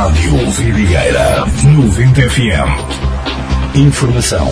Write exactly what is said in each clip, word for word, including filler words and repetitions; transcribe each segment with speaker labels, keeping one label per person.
Speaker 1: Rádio Vidigueira noventa F M. Informação.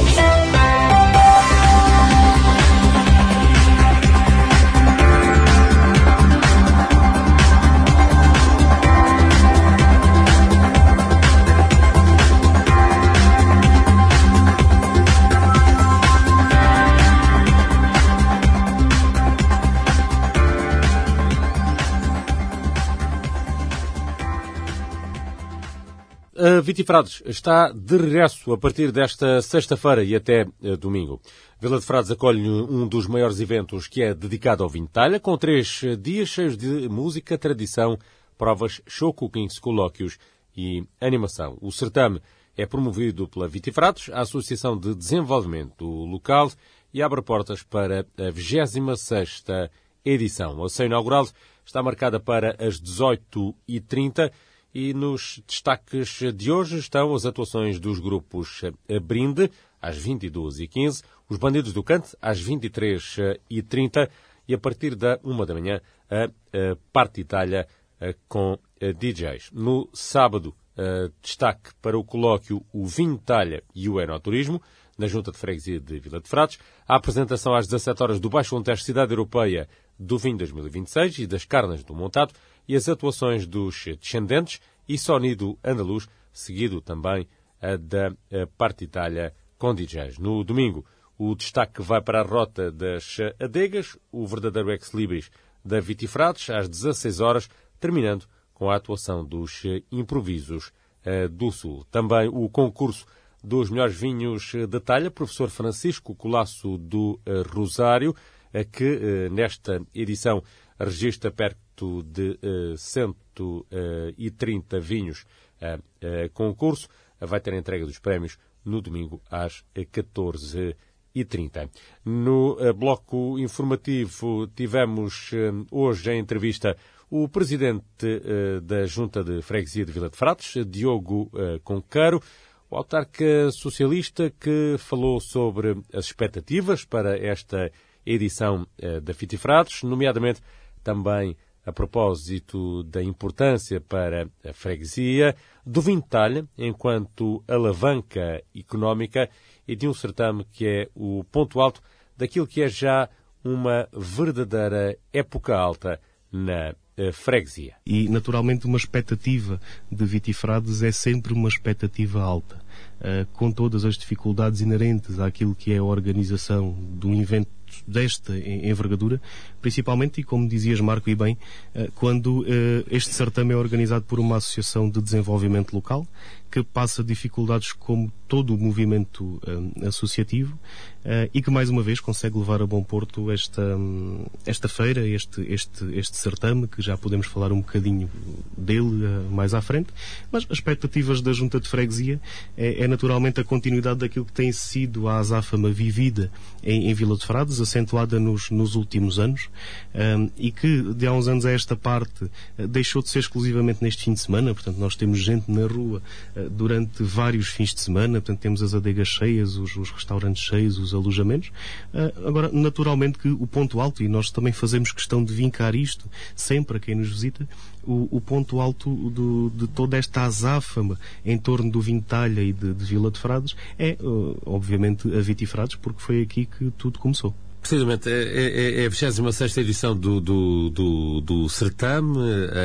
Speaker 2: A Vitifrades está de regresso a partir desta sexta-feira e até uh, domingo. Vila de Frades acolhe um dos maiores eventos que é dedicado ao vinho de talha, com três dias cheios de música, tradição, provas, show cookings, colóquios e animação. O certame é promovido pela Vitifrades, a Associação de Desenvolvimento Local, e abre portas para a vigésima sexta edição. A sessão inaugural está marcada para as dezoito e trinta. E nos destaques de hoje estão as atuações dos grupos Brinde, às vinte e duas e quinze, os Bandidos do Cante, às vinte e três e trinta, e a partir da uma da manhã, a, a Parte Itália com D Js. No sábado, destaque para o colóquio O Vinho de Talha e o Enoturismo, na Junta de Freguesia de Vila de Frades, a apresentação às dezassete horas do Baixo Alentejo Cidade Europeia do Vinho dois mil e vinte e seis e das Carnes do Montado, e as atuações dos Descendentes e Sonido Andaluz, seguido também a da a Parte Itália com D Js. No domingo, o destaque vai para a Rota das Adegas, o verdadeiro ex-libris da Vitifrades, às dezasseis horas, terminando com a atuação dos Improvisos uh, do Sul. Também o concurso dos melhores vinhos de talha, professor Francisco Colasso do uh, Rosário, uh, que uh, nesta edição registra perto de uh, cento e trinta vinhos uh, uh, concurso. Uh, vai ter a entrega dos prémios no domingo às catorze e trinta. No uh, bloco informativo tivemos uh, hoje em entrevista o presidente uh, da Junta de Freguesia de Vila de Frades, Diogo uh, Conqueiro, o autarca socialista, que falou sobre as expectativas para esta edição uh, da Vitifrades, nomeadamente também a propósito da importância para a freguesia, do vinho de talha enquanto alavanca económica e de um certame que é o ponto alto daquilo que é já uma verdadeira época alta na freguesia.
Speaker 3: E, naturalmente, uma expectativa de Vitifrades é sempre uma expectativa alta, uh, com todas as dificuldades inerentes àquilo que é a organização de um evento desta envergadura, principalmente, e como dizias, Marco, e bem, uh, quando uh, este certame é organizado por uma associação de desenvolvimento local, que passa dificuldades como todo o movimento uh, associativo, uh, e que, mais uma vez, consegue levar a bom porto esta, um, esta feira, este, este, este certame, que já podemos falar um bocadinho dele uh, mais à frente, mas as expectativas da Junta de Freguesia é, é naturalmente a continuidade daquilo que tem sido a azáfama vivida em, em Vila de Frades, acentuada nos, nos últimos anos, um, e que de há uns anos a esta parte uh, deixou de ser exclusivamente neste fim de semana. Portanto, nós temos gente na rua uh, durante vários fins de semana, portanto temos as adegas cheias, os, os restaurantes cheios, os alojamentos. Uh, agora, naturalmente que o ponto alto, e nós também fazemos questão de vincar isto sempre a quem nos visita, o, o ponto alto do, de toda esta azáfama em torno do vinho de talha e de, de Vila de Frades é, uh, obviamente, a Vitifrades, porque foi aqui que tudo começou.
Speaker 2: Precisamente, é, é, é a vigésima sexta edição do, do, do, do certame.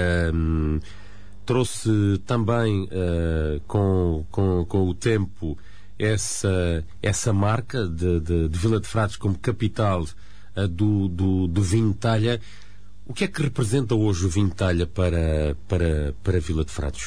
Speaker 2: Um, trouxe também uh, com, com, com o tempo essa, essa marca de, de, de Vila de Frades como capital uh, do, do, do vinho de talha. O que é que representa hoje o vinho de talha para, para, para Vila de Frades?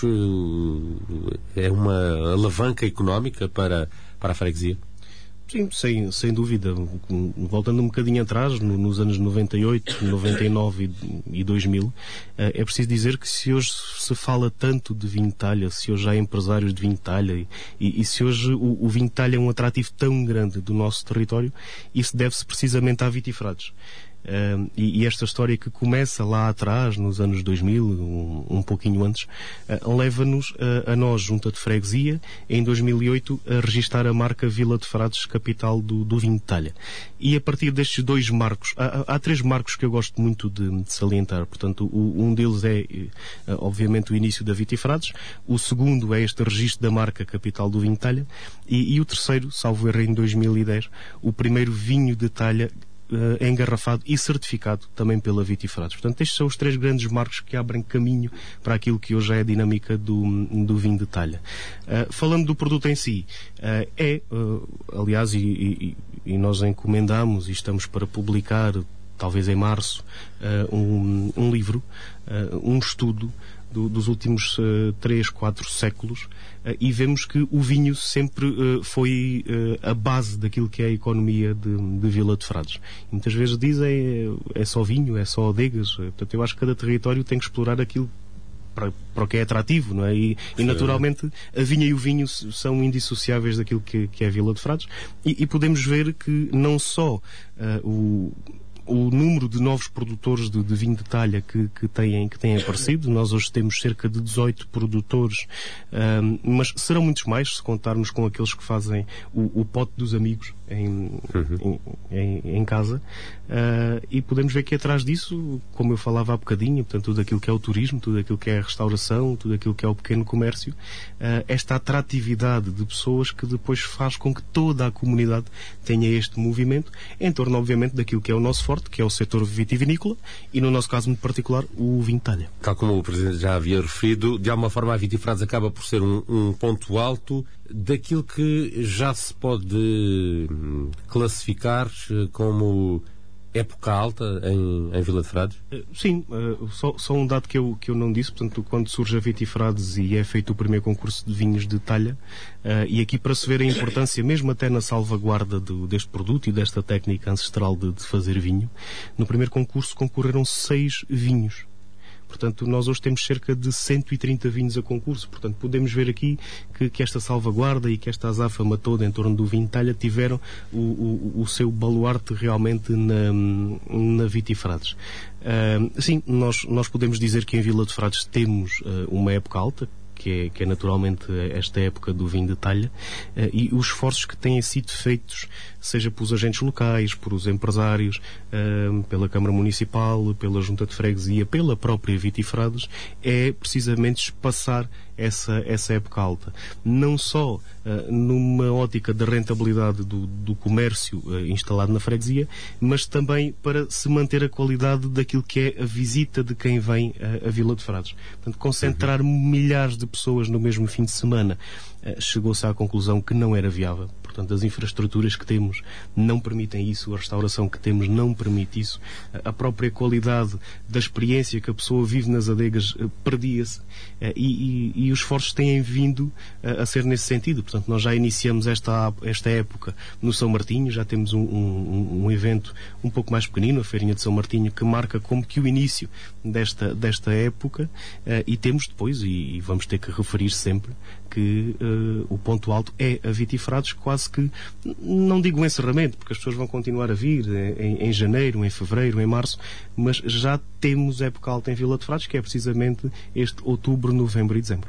Speaker 2: É uma alavanca económica para, para a freguesia?
Speaker 3: Sim, sem, sem dúvida. Voltando um bocadinho atrás, no, nos anos noventa e oito, noventa e nove e dois mil, é preciso dizer que se hoje se fala tanto de vinho de talha, se hoje há empresários de vinho de talha e, e se hoje o, o vinho de talha é um atrativo tão grande do nosso território, isso deve-se precisamente à Vitifrades. Uh, e, e esta história que começa lá atrás, nos anos dois mil, um, um pouquinho antes, uh, leva-nos a, a nós, junta de freguesia, em dois mil e oito, a registar a marca Vila de Frades, capital do, do vinho de talha. E a partir destes dois marcos, há, há três marcos que eu gosto muito de, de salientar. Portanto, o, um deles é, uh, obviamente, o início da Vitifrades. O segundo é este registro da marca capital do vinho de talha. E, e o terceiro, salvo erro, em dois mil e dez, o primeiro vinho de talha Uh, engarrafado e certificado também pela Vitifrades. Portanto, estes são os três grandes marcos que abrem caminho para aquilo que hoje é a dinâmica do, do vinho de talha. Uh, falando do produto em si, uh, é, uh, aliás, e, e, e nós encomendamos e estamos para publicar, talvez em março, uh, um, um livro, uh, um estudo do, dos últimos uh, três, quatro séculos, uh, e vemos que o vinho sempre uh, foi uh, a base daquilo que é a economia de, de Vila de Frades. E muitas vezes dizem é, é só vinho, é só adegas. Portanto, eu acho que cada território tem que explorar aquilo para, para o que é atrativo, não é? E, e naturalmente a vinha e o vinho são indissociáveis daquilo que, que é a Vila de Frades, e, e podemos ver que não só uh, o o número de novos produtores de, de vinho de talha que, que, têm, que têm aparecido. Nós hoje temos cerca de dezoito produtores, um, mas serão muitos mais se contarmos com aqueles que fazem o, o pote dos amigos em, uhum. em, em, em casa. Uh, e podemos ver que atrás disso, como eu falava há bocadinho, portanto, tudo aquilo que é o turismo, tudo aquilo que é a restauração, tudo aquilo que é o pequeno comércio, uh, esta atratividade de pessoas que depois faz com que toda a comunidade tenha este movimento em torno, obviamente, daquilo que é o nosso forte, que é o setor vitivinícola, e no nosso caso muito particular, o vinho de talha.
Speaker 2: Tal como o Presidente já havia referido, de alguma forma a Vitifrades acaba por ser um, um ponto alto daquilo que já se pode classificar como época alta em, em Vila de Frades?
Speaker 3: Sim, uh, só, só um dado que eu, que eu não disse. Portanto, quando surge a Vitifrades e é feito o primeiro concurso de vinhos de talha, uh, e aqui para se ver a importância, mesmo até na salvaguarda do, deste produto e desta técnica ancestral de, de fazer vinho, no primeiro concurso concorreram seis vinhos. Portanto, nós hoje temos cerca de cento e trinta vinhos a concurso. Portanto, podemos ver aqui que, que esta salvaguarda e que esta azáfama toda em torno do vinho de talha tiveram o, o, o seu baluarte realmente na, na Vitifrades. Uh, sim, nós, nós podemos dizer que em Vila de Frades temos uh, uma época alta, que é, que é naturalmente esta época do vinho de talha, uh, e os esforços que têm sido feitos, seja pelos agentes locais, por os empresários, uh, pela Câmara Municipal, pela Junta de Freguesia, pela própria Vitifrades, é precisamente espaçar essa, essa época alta. Não só uh, numa ótica de rentabilidade do, do comércio uh, instalado na freguesia, mas também para se manter a qualidade daquilo que é a visita de quem vem uh, a Vila de Frades. Portanto, concentrar uhum. milhares de pessoas no mesmo fim de semana, uh, chegou-se à conclusão que não era viável. Portanto, as infraestruturas que temos não permitem isso, a restauração que temos não permite isso, a própria qualidade da experiência que a pessoa vive nas adegas perdia-se, e, e, e os esforços têm vindo a, a ser nesse sentido. Portanto, nós já iniciamos esta, esta época no São Martinho, já temos um, um, um evento um pouco mais pequenino, a Feirinha de São Martinho, que marca como que o início desta, desta época, e temos depois, e, e vamos ter que referir sempre, que uh, o ponto alto é a Vitifrades, quase que, não digo um encerramento, porque as pessoas vão continuar a vir em, em janeiro, em fevereiro, em março, mas já temos época alta em Vila de Frades, que é precisamente este outubro, novembro e dezembro.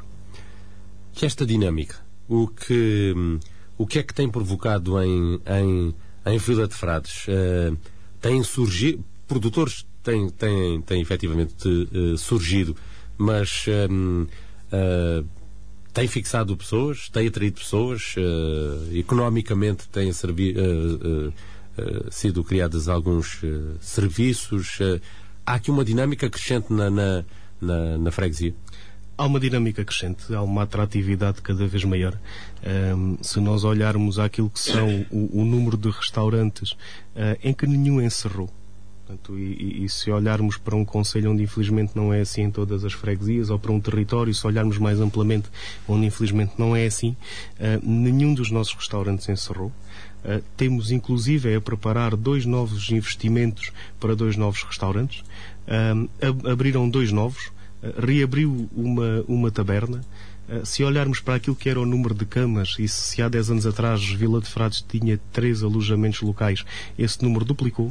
Speaker 2: Que esta dinâmica, o que, o que é que tem provocado em, em, em Vila de Frades? Uh, tem surgido, produtores têm, têm, têm efetivamente uh, surgido, mas um, uh, tem fixado pessoas, tem atraído pessoas, uh, economicamente têm servi- uh, uh, uh, sido criados alguns uh, serviços. Uh, há aqui uma dinâmica crescente na, na, na, na freguesia?
Speaker 3: Há uma dinâmica crescente, há uma atratividade cada vez maior. Um, se nós olharmos aquilo que são o, o número de restaurantes uh, em que nenhum encerrou, portanto, e, e se olharmos para um concelho onde infelizmente não é assim em todas as freguesias, ou para um território, se olharmos mais amplamente onde infelizmente não é assim, uh, nenhum dos nossos restaurantes encerrou. Uh, temos inclusive a preparar dois novos investimentos para dois novos restaurantes. Uh, ab- abriram dois novos, uh, reabriu uma, uma taberna. Uh, se olharmos para aquilo que era o número de camas, e se há dez anos atrás Vila de Frades tinha três alojamentos locais, esse número duplicou.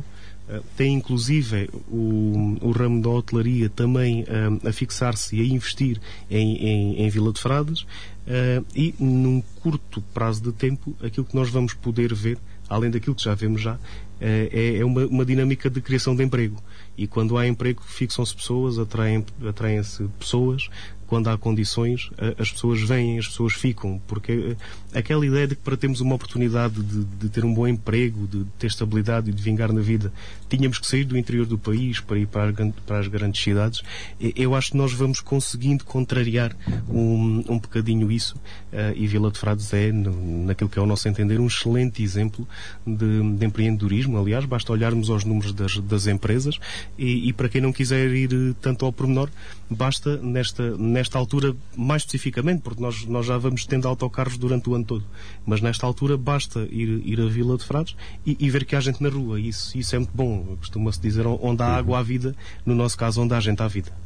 Speaker 3: tem inclusive o, o ramo da hotelaria também uh, a fixar-se e a investir em, em, em Vila de Frades, uh, e num curto prazo de tempo aquilo que nós vamos poder ver, além daquilo que já vemos já, uh, é, é uma, uma dinâmica de criação de emprego. E quando há emprego, fixam-se pessoas, atraem, atraem-se pessoas. Quando há condições, as pessoas vêm, as pessoas ficam, porque aquela ideia de que para termos uma oportunidade de, de ter um bom emprego, de ter estabilidade e de vingar na vida, tínhamos que sair do interior do país para ir para, para as grandes cidades. Eu acho que nós vamos conseguindo contrariar um, um bocadinho isso, e Vila de Frades é, naquilo que é o nosso entender, um excelente exemplo de, de empreendedorismo. Aliás, basta olharmos aos números das, das empresas, e, e para quem não quiser ir tanto ao pormenor, basta nesta nesta altura, mais especificamente, porque nós, nós já vamos tendo autocarros durante o ano todo, mas nesta altura basta ir, ir a Vila de Frades e, e ver que há gente na rua. Isso, isso é muito bom. Costuma-se dizer onde há água há vida, no nosso caso onde há gente há vida.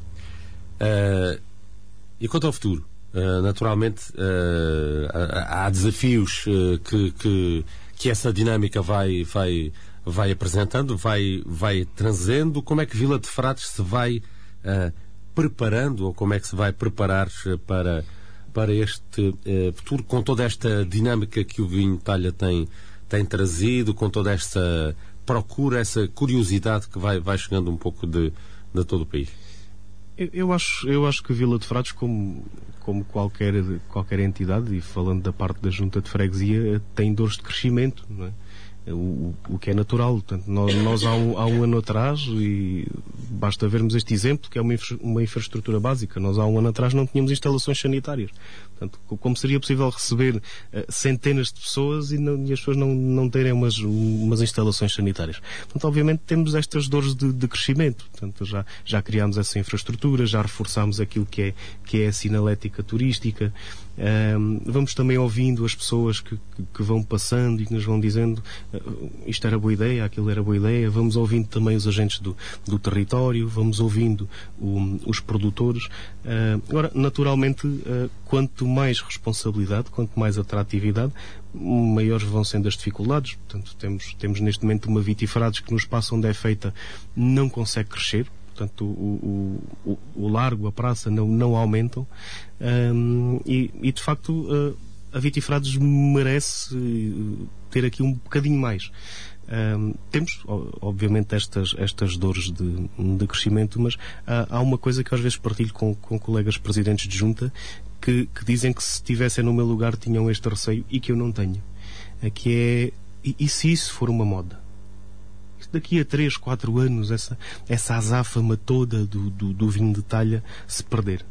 Speaker 2: Uh, e quanto ao futuro? Uh, naturalmente uh, há desafios uh, que, que, que essa dinâmica vai, vai, vai apresentando, vai, vai trazendo. Como é que Vila de Frades se vai uh, preparando, ou como é que se vai preparar para, para este eh, futuro, com toda esta dinâmica que o vinho de talha tem, tem trazido, com toda esta procura, essa curiosidade que vai, vai chegando um pouco de, de todo o país?
Speaker 3: Eu, eu, acho, eu acho que Vila de Frades, como, como qualquer, qualquer entidade, e falando da parte da Junta de Freguesia, tem dores de crescimento, não é? O, o que é natural. Portanto, nós, nós há, um, há um ano atrás, e basta vermos este exemplo, que é uma, infra, uma infraestrutura básica. Nós há um ano atrás não tínhamos instalações sanitárias. Portanto, como seria possível receber uh, centenas de pessoas e, não, e as pessoas não, não terem umas, umas instalações sanitárias? Portanto, obviamente temos estas dores de, de crescimento. Portanto, já, já criámos essa infraestrutura, já reforçámos aquilo que é, que é a sinalética turística. Um, vamos também ouvindo as pessoas que, que, que vão passando e que nos vão dizendo uh, isto era boa ideia, aquilo era boa ideia. Vamos ouvindo também os agentes do, do território, vamos ouvindo o, os produtores. Uh, agora, naturalmente, uh, quanto mais responsabilidade, quanto mais atratividade, maiores vão sendo as dificuldades. Portanto, temos, temos neste momento uma Viti Frades que no espaço onde é feita não consegue crescer. Portanto, o, o, o largo, a praça não, não aumentam, um, e, e de facto uh, a Viti Frades merece ter aqui um bocadinho mais. Um, temos, obviamente, estas, estas dores de, de crescimento, mas há, há uma coisa que eu às vezes partilho com, com colegas presidentes de junta que, que dizem que se estivessem no meu lugar tinham este receio e que eu não tenho. Que é, e, e se isso for uma moda? Daqui a três, quatro anos essa, essa azáfama toda do, do, do vinho de talha se perder.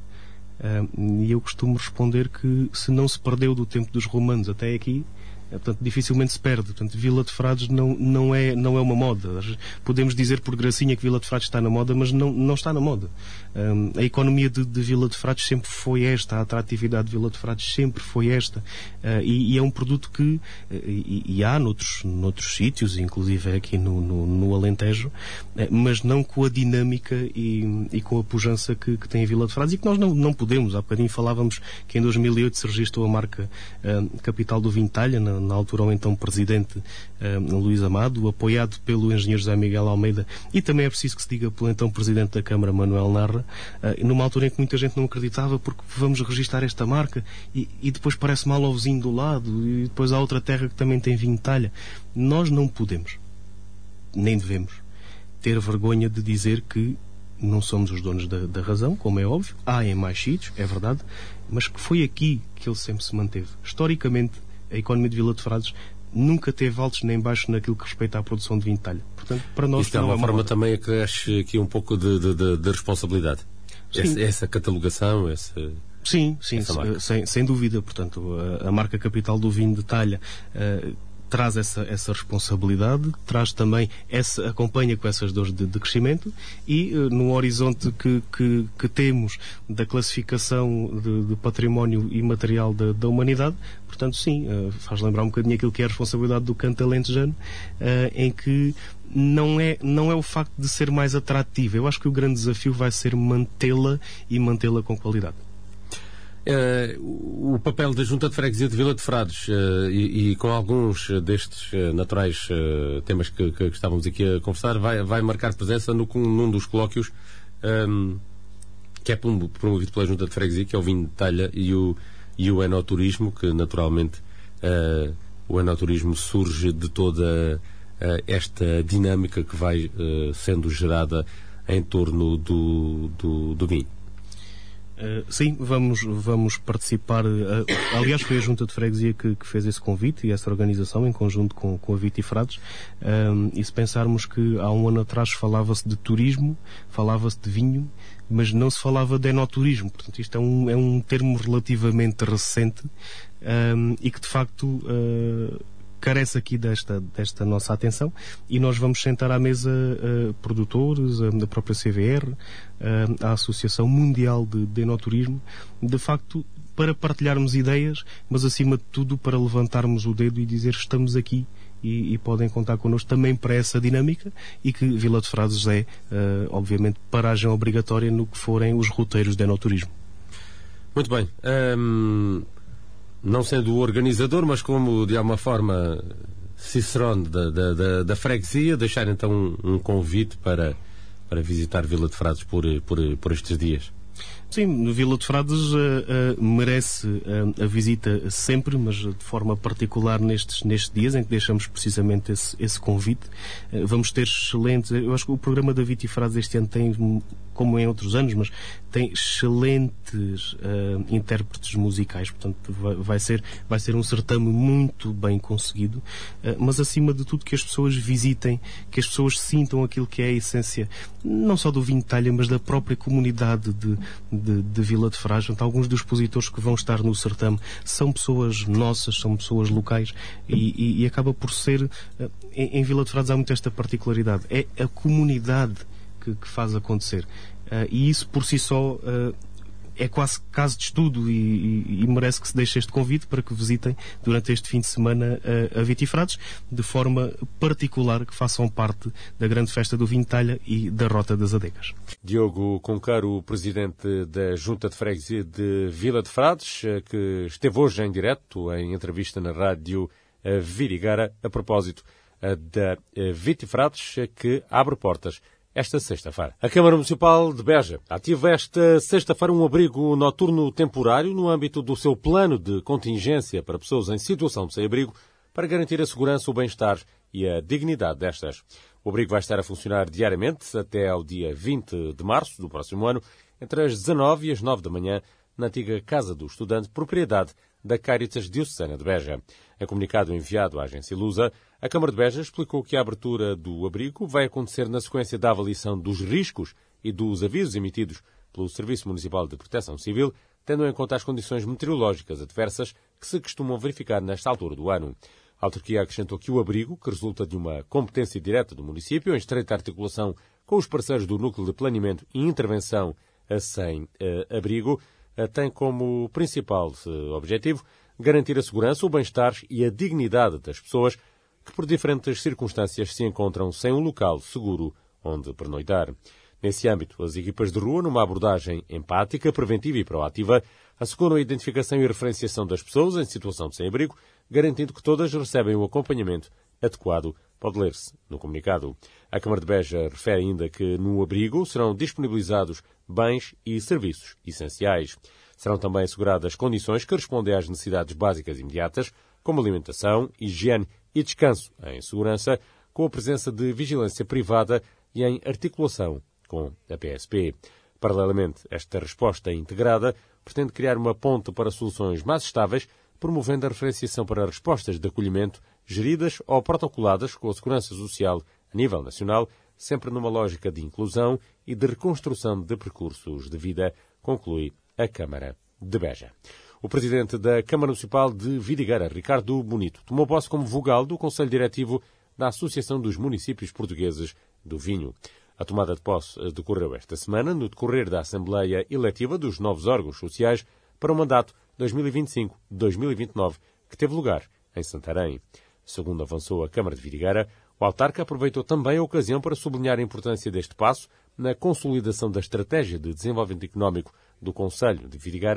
Speaker 3: Uh, e eu costumo responder que se não se perdeu do tempo dos romanos até aqui, portanto, dificilmente se perde. Portanto, Vila de Frades não, não, é, não é uma moda. Podemos dizer por gracinha que Vila de Frades está na moda, mas não, não está na moda. Um, a economia de, de Vila de Frades sempre foi esta, a atratividade de Vila de Frades sempre foi esta. Uh, e, e é um produto que, uh, e, e há noutros, noutros sítios, inclusive aqui no, no, no Alentejo, uh, mas não com a dinâmica e, e com a pujança que, que tem a Vila de Frades, e que nós não, não podemos. Há bocadinho falávamos que em dois mil e oito se registrou a marca uh, Capital do Vinho de Talha, na, na altura o então presidente uh, Luís Amado, apoiado pelo engenheiro José Miguel Almeida, e também é preciso que se diga pelo então presidente da Câmara, Manuel Narra, uh, numa altura em que muita gente não acreditava, porque vamos registar esta marca e, e depois parece mal ao vizinho do lado, e depois há outra terra que também tem vinho de talha. Nós não podemos, nem devemos, ter vergonha de dizer que não somos os donos da, da razão, como é óbvio. Há em mais sítios, é verdade, mas que foi aqui que ele sempre se manteve. Historicamente, a economia de Vila de Frades nunca teve altos nem baixos naquilo que respeita à produção de vinho de talha. Portanto, para nós...
Speaker 2: Isto é uma forma também a que cresce aqui um pouco de, de, de, de responsabilidade. Essa, essa catalogação, essa...
Speaker 3: Sim, sim, sem, sem dúvida. Portanto, a, a marca Capital do Vinho de Talha uh, traz essa, essa responsabilidade, traz também essa, acompanha com essas dores de, de crescimento, e uh, no horizonte que, que, que temos da classificação de, de património imaterial da, da humanidade, portanto, sim, uh, faz lembrar um bocadinho aquilo que é a responsabilidade do canto alentejano, uh, em que não é, não é o facto de ser mais atrativa. Eu acho que o grande desafio vai ser mantê-la e mantê-la com qualidade.
Speaker 2: Uh, o papel da Junta de Freguesia de Vila de Frades uh, e, e com alguns destes uh, naturais uh, temas que, que, que estávamos aqui a conversar, vai, vai marcar presença no, num dos colóquios um, que é promovido pela Junta de Freguesia, que é o vinho de talha e o, e o enoturismo, que naturalmente uh, o enoturismo surge de toda uh, esta dinâmica que vai uh, sendo gerada em torno do, do, do vinho.
Speaker 3: Uh, sim, vamos, vamos participar. Uh, aliás, foi a Junta de Freguesia que, que fez esse convite e essa organização em conjunto com, com a Vitifrades. Um, e se pensarmos que há um ano atrás falava-se de turismo, falava-se de vinho, mas não se falava de enoturismo. Portanto, isto é um, é um termo relativamente recente um, e que de facto uh, carece aqui desta, desta nossa atenção, e nós vamos sentar à mesa uh, produtores, a, a própria C V R, uh, a Associação Mundial de, de Enoturismo, de facto para partilharmos ideias, mas acima de tudo para levantarmos o dedo e dizer estamos aqui e, e podem contar connosco também para essa dinâmica, e que Vila de Frades é, uh, obviamente, paragem obrigatória no que forem os roteiros de enoturismo.
Speaker 2: Muito bem. Um... Não sendo o organizador, mas como de alguma forma cicerone da, da, da, da freguesia, deixar então um, um convite para, para visitar Vila de Frades por, por, por estes dias.
Speaker 3: Sim, no Vila de Frades uh, uh, merece uh, a visita sempre, mas de forma particular nestes, nestes dias em que deixamos precisamente esse, esse convite. Uh, vamos ter excelentes... Eu acho que o programa da Vitifrades este ano tem, como em outros anos, mas tem excelentes uh, intérpretes musicais, portanto vai, vai, ser, vai ser um certame muito bem conseguido, uh, mas acima de tudo que as pessoas visitem, que as pessoas sintam aquilo que é a essência, não só do vinho de talha, mas da própria comunidade de, de, de Vila de Frades. Então, alguns dos expositores que vão estar no certame são pessoas nossas, são pessoas locais, e, e, e acaba por ser, uh, em, em Vila de Frades há muito esta particularidade, é a comunidade que, que faz acontecer. Uh, e isso por si só uh, é quase caso de estudo, e, e, e merece que se deixe este convite para que visitem durante este fim de semana uh, a Vitifrades, de forma particular que façam parte da grande festa do vinho de talha e da Rota das Adegas.
Speaker 2: Diogo Concaro, presidente da Junta de Freguesia de Vila de Frades, que esteve hoje em direto em entrevista na rádio Virigara a propósito da Vitifrades, que abre portas esta sexta-feira. A Câmara Municipal de Beja ativa esta sexta-feira um abrigo noturno temporário no âmbito do seu plano de contingência para pessoas em situação de sem-abrigo, para garantir a segurança, o bem-estar e a dignidade destas. O abrigo vai estar a funcionar diariamente até ao dia vinte de março do próximo ano, entre as dezanove e as nove da manhã, na antiga Casa do Estudante, propriedade da Cáritas Diocesana de Beja. Em comunicado enviado à agência Lusa, a Câmara de Beja explicou que a abertura do abrigo vai acontecer na sequência da avaliação dos riscos e dos avisos emitidos pelo Serviço Municipal de Proteção Civil, tendo em conta as condições meteorológicas adversas que se costumam verificar nesta altura do ano. A autarquia acrescentou que o abrigo, que resulta de uma competência direta do município, em estreita articulação com os parceiros do Núcleo de Planeamento e Intervenção sem uh, abrigo, uh, tem como principal uh, objetivo garantir a segurança, o bem-estar e a dignidade das pessoas que por diferentes circunstâncias se encontram sem um local seguro onde pernoitar. Nesse âmbito, as equipas de rua, numa abordagem empática, preventiva e proativa, asseguram a identificação e referenciação das pessoas em situação de sem-abrigo, garantindo que todas recebem o acompanhamento adequado. Pode ler-se no comunicado. A Câmara de Beja refere ainda que no abrigo serão disponibilizados bens e serviços essenciais. Serão também asseguradas condições que respondem às necessidades básicas imediatas, como alimentação, higiene e descanso em segurança, com a presença de vigilância privada e em articulação com a P S P. Paralelamente, esta resposta integrada pretende criar uma ponte para soluções mais estáveis, promovendo a referenciação para respostas de acolhimento geridas ou protocoladas com a Segurança Social a nível nacional, sempre numa lógica de inclusão e de reconstrução de percursos de vida, conclui a Câmara de Beja. O presidente da Câmara Municipal de Vidigueira, Ricardo Bonito, tomou posse como vogal do Conselho Diretivo da Associação dos Municípios Portugueses do Vinho. A tomada de posse decorreu esta semana, no decorrer da Assembleia Eletiva dos novos órgãos sociais para o mandato dois mil e vinte e cinco a dois mil e vinte e nove, que teve lugar em Santarém. Segundo avançou a Câmara de Vidigueira, o autarca aproveitou também a ocasião para sublinhar a importância deste passo na consolidação da estratégia de desenvolvimento económico do Conselho de Vidigueira,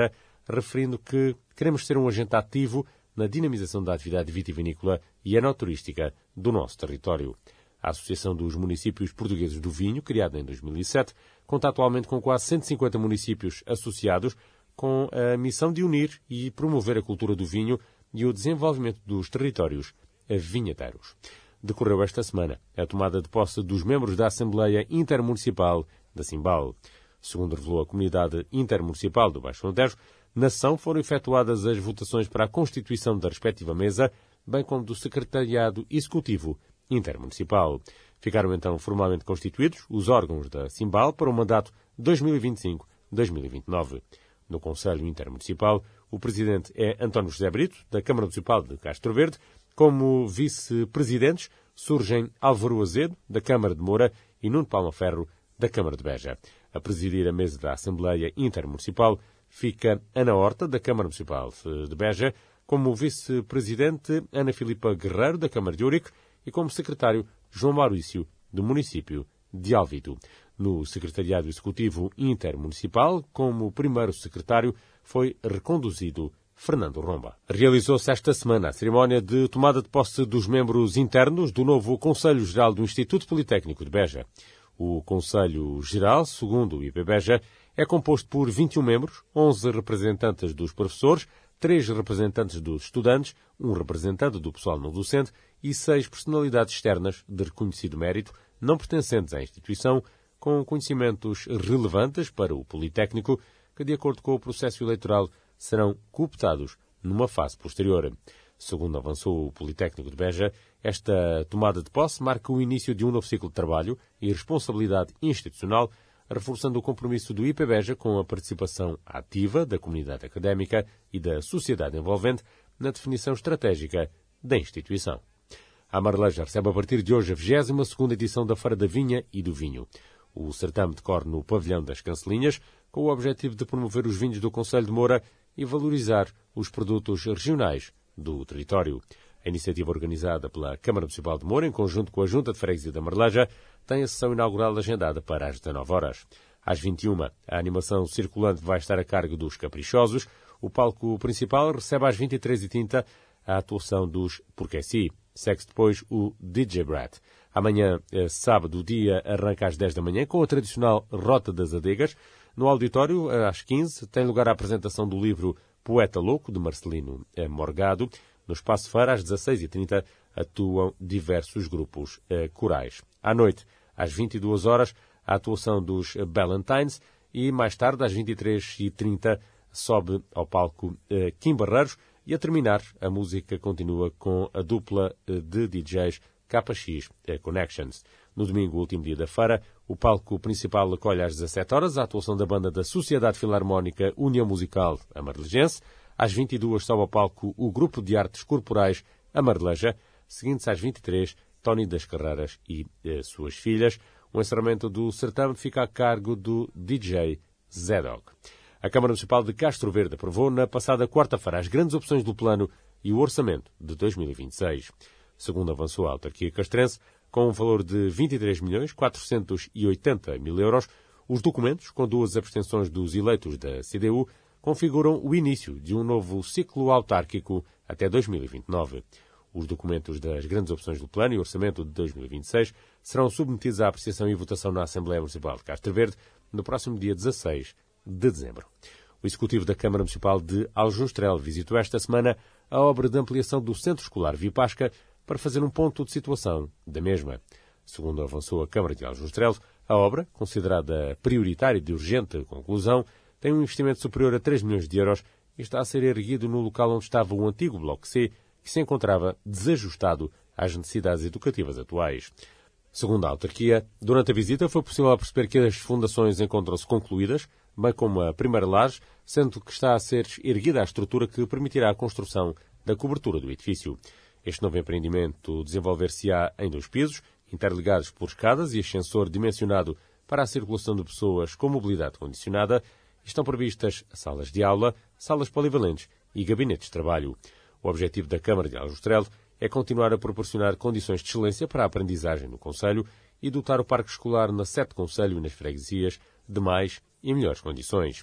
Speaker 2: referindo que queremos ser um agente ativo na dinamização da atividade vitivinícola e enoturística do nosso território. A Associação dos Municípios Portugueses do Vinho, criada em dois mil e sete, conta atualmente com quase cento e cinquenta municípios associados, com a missão de unir e promover a cultura do vinho e o desenvolvimento dos territórios vinheteiros. Decorreu esta semana a tomada de posse dos membros da Assembleia Intermunicipal da Simbal. Segundo revelou a Comunidade Intermunicipal do Baixo Alentejo, na sessão foram efetuadas as votações para a constituição da respectiva mesa, bem como do Secretariado Executivo Intermunicipal. Ficaram então formalmente constituídos os órgãos da Simbal para o mandato dois mil e vinte e cinco a dois mil e vinte e nove. No Conselho Intermunicipal, o presidente é António José Brito, da Câmara Municipal de Castro Verde. Como vice-presidentes surgem Álvaro Azedo, da Câmara de Moura, e Nuno Palma Ferro, da Câmara de Beja. A presidir a mesa da Assembleia Intermunicipal fica Ana Horta, da Câmara Municipal de Beja, como vice-presidente Ana Filipa Guerreiro, da Câmara de Ourique, e como secretário João Maurício, do município de Alvito. No Secretariado Executivo Intermunicipal, como primeiro secretário, foi reconduzido Fernando Romba. Realizou-se esta semana a cerimónia de tomada de posse dos membros internos do novo Conselho Geral do Instituto Politécnico de Beja. O Conselho Geral, segundo o I P Beja, é composto por vinte e um membros, onze representantes dos professores, três representantes dos estudantes, um representante do pessoal não docente e seis personalidades externas de reconhecido mérito, não pertencentes à instituição, com conhecimentos relevantes para o Politécnico, que, de acordo com o processo eleitoral, serão cooptados numa fase posterior. Segundo avançou o Politécnico de Beja, esta tomada de posse marca o início de um novo ciclo de trabalho e responsabilidade institucional, reforçando o compromisso do I P Beja com a participação ativa da comunidade académica e da sociedade envolvente na definição estratégica da instituição. A Marleja recebe a partir de hoje a vigésima segunda edição da Feira da Vinha e do Vinho. O certame decorre no Pavilhão das Cancelinhas, com o objetivo de promover os vinhos do Concelho de Moura e valorizar os produtos regionais do território. A iniciativa organizada pela Câmara Municipal de Moura, em conjunto com a Junta de Freguesia da Marleja, tem a sessão inaugural agendada para as dezanove horas. Às vinte e uma, a animação circulante vai estar a cargo dos Caprichosos. O palco principal recebe às vinte e três e trinta a atuação dos Porque Si. Segue-se depois o D J Brat. Amanhã, sábado, o dia arranca às dez da manhã com a tradicional Rota das Adegas. No auditório, às quinze, tem lugar a apresentação do livro Poeta Louco, de Marcelino Morgado. No Espaço Feira, às dezasseis e trinta, atuam diversos grupos eh, corais. À noite, às vinte e duas horas, a atuação dos Ballantines e, mais tarde, às vinte e três e trinta, sobe ao palco eh, Kim Barreiros e, a terminar, a música continua com a dupla eh, de D Js K X eh, Connections. No domingo, último dia da feira, o palco principal acolhe às dezassete horas a atuação da banda da Sociedade Filarmónica União Musical Amarelejense. Às vinte e duas sobe ao palco o Grupo de Artes Corporais Amareleja, seguintes às vinte e três, Tony das Carreiras e eh, suas filhas. O encerramento do certame fica a cargo do D J Zedog. A Câmara Municipal de Castro Verde aprovou na passada quarta-feira as grandes opções do plano e o orçamento de dois mil e vinte e seis. Segundo avançou a autarquia castrense, com um valor de vinte e três milhões quatrocentos e oitenta mil euros, os documentos, com duas abstenções dos eleitos da C D U, configuram o início de um novo ciclo autárquico até dois mil e vinte e nove. Os documentos das grandes opções do plano e orçamento de dois mil e vinte e seis serão submetidos à apreciação e votação na Assembleia Municipal de Castro Verde no próximo dia dezasseis de dezembro. O Executivo da Câmara Municipal de Aljustrel visitou esta semana a obra de ampliação do Centro Escolar Vipasca para fazer um ponto de situação da mesma. Segundo avançou a Câmara de Aljustrel, a obra, considerada prioritária e de urgente conclusão, tem um investimento superior a três milhões de euros e está a ser erguido no local onde estava o antigo Bloco C, que se encontrava desajustado às necessidades educativas atuais. Segundo a autarquia, durante a visita foi possível perceber que as fundações encontram-se concluídas, bem como a primeira laje, sendo que está a ser erguida a estrutura que permitirá a construção da cobertura do edifício. Este novo empreendimento desenvolver-se-á em dois pisos, interligados por escadas e ascensor dimensionado para a circulação de pessoas com mobilidade condicionada. Estão previstas salas de aula, salas polivalentes e gabinetes de trabalho. O objetivo da Câmara de Aljustrel é continuar a proporcionar condições de excelência para a aprendizagem no Concelho e dotar o parque escolar na sede do Concelho e nas freguesias de mais e melhores condições.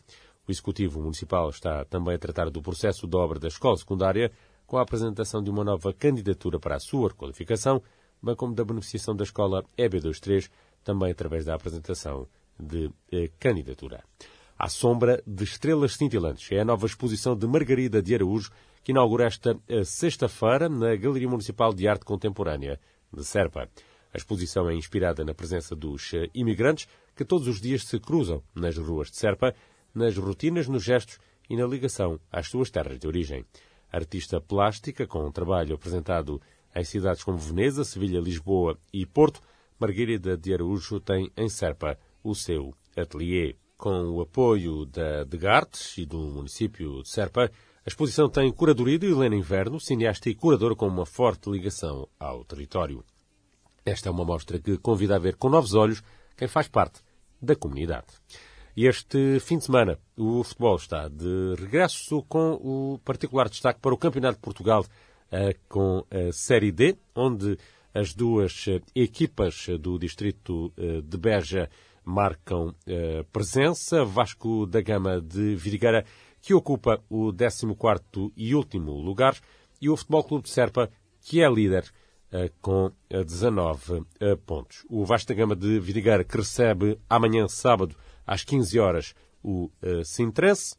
Speaker 2: O Executivo Municipal está também a tratar do processo de obra da escola secundária, com a apresentação de uma nova candidatura para a sua requalificação, bem como da beneficiação da escola E B vinte e três, também através da apresentação de eh, candidatura. À sombra de estrelas cintilantes é a nova exposição de Margarida de Araújo, que inaugura esta eh, sexta-feira na Galeria Municipal de Arte Contemporânea de Serpa. A exposição é inspirada na presença dos eh, imigrantes que todos os dias se cruzam nas ruas de Serpa, nas rotinas, nos gestos e na ligação às suas terras de origem. Artista plástica, com um trabalho apresentado em cidades como Veneza, Sevilha, Lisboa e Porto, Margarida de Araújo tem em Serpa o seu ateliê. Com o apoio da Degartes e do município de Serpa, a exposição tem curadoria de Helena Inverno, cineasta e curadora com uma forte ligação ao território. Esta é uma mostra que convida a ver com novos olhos quem faz parte da comunidade. E este fim de semana o futebol está de regresso, com o particular destaque para o Campeonato de Portugal com a Série D, onde as duas equipas do distrito de Beja marcam presença. Vasco da Gama de Vidigueira, que ocupa o décimo quarto e último lugar, e o Futebol Clube de Serpa, que é líder com dezanove pontos. O Vasco da Gama de Vidigueira, que recebe amanhã, sábado, às quinze horas, o Sintrense.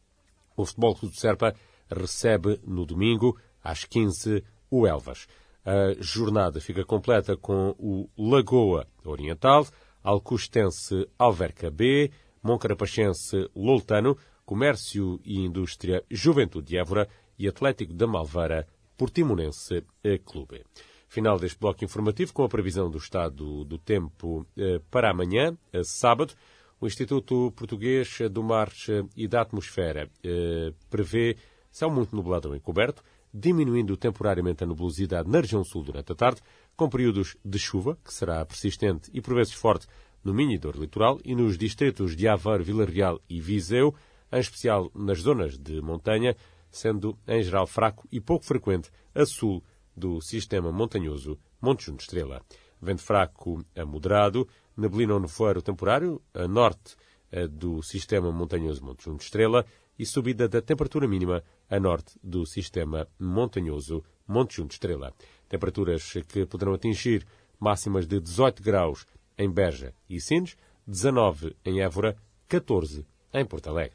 Speaker 2: O Futebol Clube de Serpa recebe no domingo, às quinze, o Elvas. A jornada fica completa com o Lagoa Oriental, Alcostense Alverca B, Moncarapachense Loltano, Comércio e Indústria Juventude de Évora e Atlético da Malveira Portimonense Clube. Final deste bloco informativo com a previsão do estado do tempo para amanhã, sábado. O Instituto Português do Mar e da Atmosfera prevê céu muito nublado ou encoberto, diminuindo temporariamente a nebulosidade na região sul durante a tarde, com períodos de chuva, que será persistente e por vezes forte no Minho e Douro Litoral e nos distritos de Aveiro, Vila Real e Viseu, em especial nas zonas de montanha, sendo em geral fraco e pouco frequente a sul do sistema montanhoso Monte Junto Estrela. Vento fraco a moderado, neblina ou nevoeiro temporário a norte do sistema montanhoso Monte Junto Estrela e subida da temperatura mínima a norte do sistema montanhoso Monte Junto Estrela. Temperaturas que poderão atingir máximas de dezoito graus em Beja e Sines, dezanove em Évora, catorze em Porto Alegre.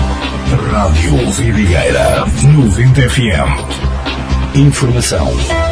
Speaker 1: Rádio Vidigueira, noventa F M. Informação